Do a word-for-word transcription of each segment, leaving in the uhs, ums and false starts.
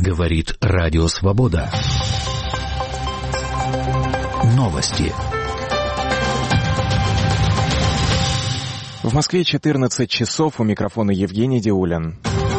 Говорит Радио Свобода. Новости. В Москве четырнадцать часов, у микрофона Евгений Диулин.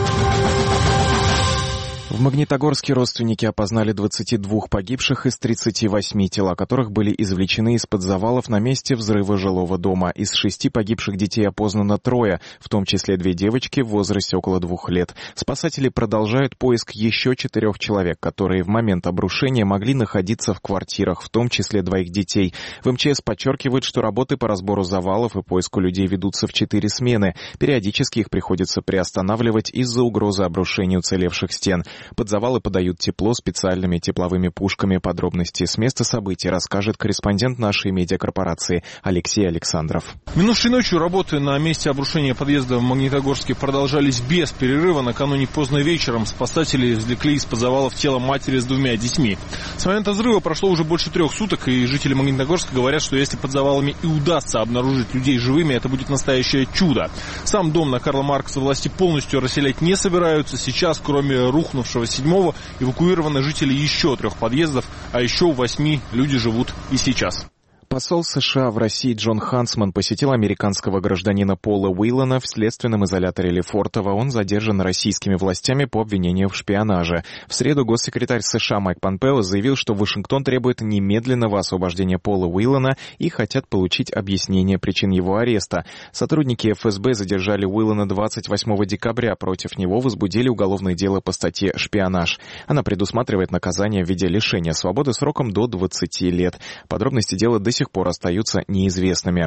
В Магнитогорске родственники опознали двадцати двух погибших из тридцати восьми, тела которых были извлечены из-под завалов на месте взрыва жилого дома. Из шести погибших детей опознано трое, в том числе две девочки в возрасте около двух лет. Спасатели продолжают поиск еще четырех человек, которые в момент обрушения могли находиться в квартирах, в том числе двоих детей. В эм че эс подчеркивают, что работы по разбору завалов и поиску людей ведутся в четыре смены. Периодически их приходится приостанавливать из-за угрозы обрушения уцелевших стен. Под завалы подают тепло специальными тепловыми пушками. Подробности с места событий расскажет корреспондент нашей медиакорпорации Алексей Александров. Минувшей ночью работы на месте обрушения подъезда в Магнитогорске продолжались без перерыва. Накануне поздно вечером спасатели извлекли из-под завалов тело матери с двумя детьми. С момента взрыва прошло уже больше трех суток, и жители Магнитогорска говорят, что если под завалами и удастся обнаружить людей живыми, это будет настоящее чудо. Сам дом на Карла Маркса власти полностью расселять не собираются. Сейчас, кроме рухнувшего седьмого, эвакуированы жители еще трех подъездов, а еще у восьми люди живут и сейчас. Посол США в России Джон Хансман посетил американского гражданина Пола Уиллана в следственном изоляторе Лефортово. Он задержан российскими властями по обвинению в шпионаже. В среду госсекретарь США Майк Помпео заявил, что Вашингтон требует немедленного освобождения Пола Уиллана и хотят получить объяснение причин его ареста. Сотрудники эф эс бэ задержали Уиллана двадцать восьмого декабря. Против него возбудили уголовное дело по статье «Шпионаж». Она предусматривает наказание в виде лишения свободы сроком до двадцати лет. Подробности дела до сих пор остаются неизвестными.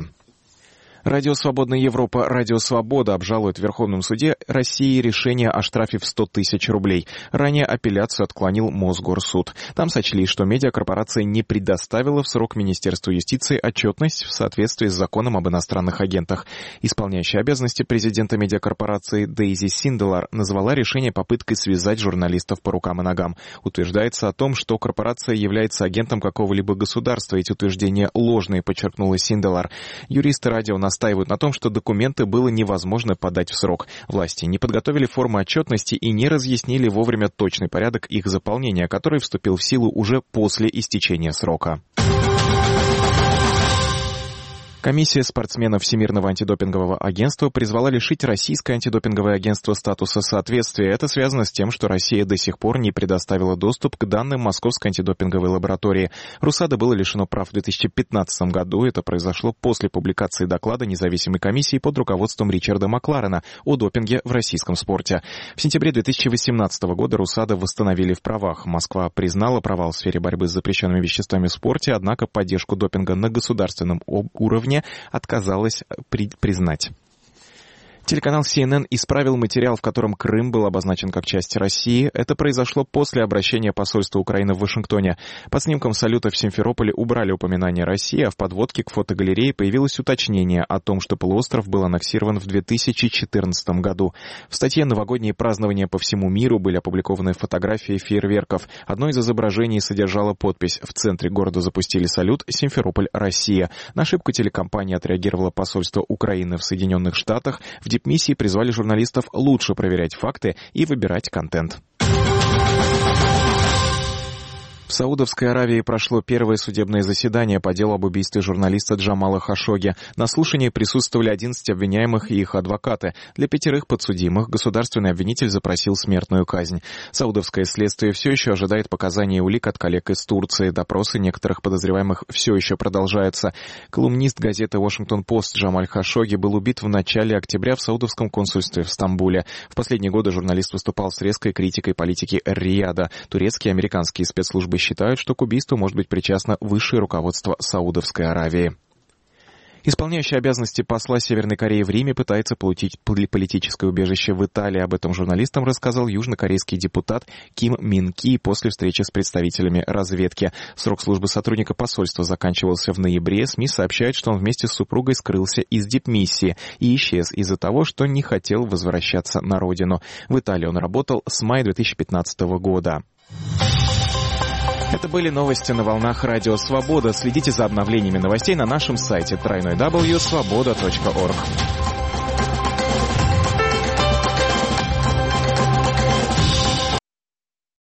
Радио «Свободная Европа», Радио «Свобода» обжалует в Верховном суде России решение о штрафе в сто тысяч рублей. Ранее апелляцию отклонил Мосгорсуд. Там сочли, что медиакорпорация не предоставила в срок Министерству юстиции отчетность в соответствии с законом об иностранных агентах. Исполняющая обязанности президента медиакорпорации Дейзи Синделар назвала решение попыткой связать журналистов по рукам и ногам. Утверждается о том, что корпорация является агентом какого-либо государства. Эти утверждения ложные, подчеркнула Синделар. Юристы радио на настаивают на том, что документы было невозможно подать в срок. Власти не подготовили форму отчетности и не разъяснили вовремя точный порядок их заполнения, который вступил в силу уже после истечения срока. Комиссия спортсменов Всемирного антидопингового агентства призвала лишить Российское антидопинговое агентство статуса соответствия. Это связано с тем, что Россия до сих пор не предоставила доступ к данным Московской антидопинговой лаборатории. РУСАДА было лишено прав в две тысячи пятнадцатом году. Это произошло после публикации доклада независимой комиссии под руководством Ричарда Макларена о допинге в российском спорте. В сентябре две тысячи восемнадцатого года РУСАДА восстановили в правах. Москва признала провал в сфере борьбы с запрещенными веществами в спорте, однако поддержку допинга на государственном уровне отказалась при- признать. Телеканал си эн эн исправил материал, в котором Крым был обозначен как часть России. Это произошло после обращения посольства Украины в Вашингтоне. По снимкам салюта в Симферополе убрали упоминание России, а в подводке к фотогалерее появилось уточнение о том, что полуостров был аннексирован в две тысячи четырнадцатом году. В статье «Новогодние празднования по всему миру» были опубликованы фотографии фейерверков. Одно из изображений содержало подпись «В центре города запустили салют. Симферополь, Россия». На ошибку телекомпании отреагировало посольство Украины в Соединенных Штатах. В дипмиссии призвали журналистов лучше проверять факты и выбирать контент. В Саудовской Аравии прошло первое судебное заседание по делу об убийстве журналиста Джамала Хашогги. На слушании присутствовали одиннадцать обвиняемых и их адвокаты. Для пятерых подсудимых государственный обвинитель запросил смертную казнь. Саудовское следствие все еще ожидает показаний и улик от коллег из Турции. Допросы некоторых подозреваемых все еще продолжаются. Колумнист газеты «Вашингтон-Пост» Джамаль Хашогги был убит в начале октября в саудовском консульстве в Стамбуле. В последние годы журналист выступал с резкой критикой политики Эр-Рияда. Турецкие и американские спецслужбы считают, что к убийству может быть причастно высшее руководство Саудовской Аравии. Исполняющий обязанности посла Северной Кореи в Риме пытается получить политическое убежище в Италии. Об этом журналистам рассказал южнокорейский депутат Ким Мин Ки после встречи с представителями разведки. Срок службы сотрудника посольства заканчивался в ноябре. СМИ сообщают, что он вместе с супругой скрылся из дипмиссии и исчез из-за того, что не хотел возвращаться на родину. В Италии он работал с мая две тысячи пятнадцатого года. Это были новости на волнах Радио Свобода. Следите за обновлениями новостей на нашем сайте дабл ю дабл ю дабл ю точка свобода точка орг.